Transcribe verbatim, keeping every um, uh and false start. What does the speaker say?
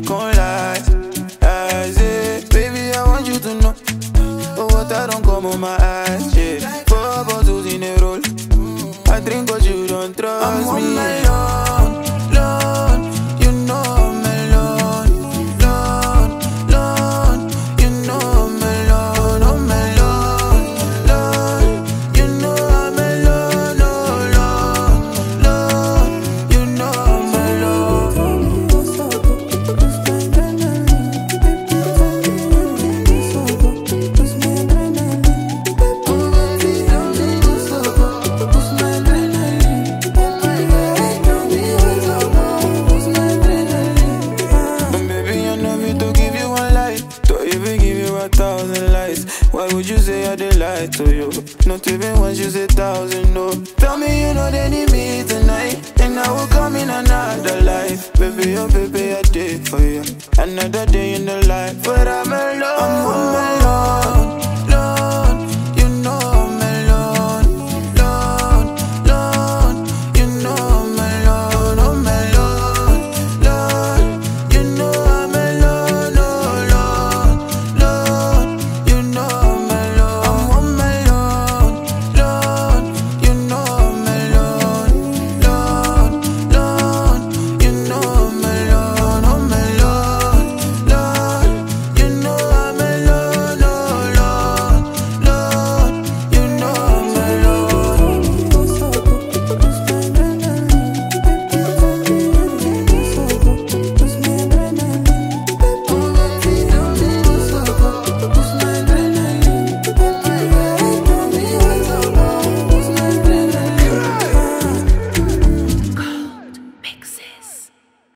can't lie. I say, baby, I want you to know. Oh, water don't come on my eyes, yeah. Four bottles in a roll. I drink but you don't trust I'm me. I'm on my own, alone. You know I'm alone, alone, alone. You know I'm alone, I'm alone, alone. You know I'm alone, alone, alone. You know I'm alone. A thousand lies. Why would you say I did lie to you? Not even once you say thousand no. Tell me you know they need me tonight, and I will come in another life. Baby, oh baby, I did for you. Another day in the life, but I'm alone. I'm alone.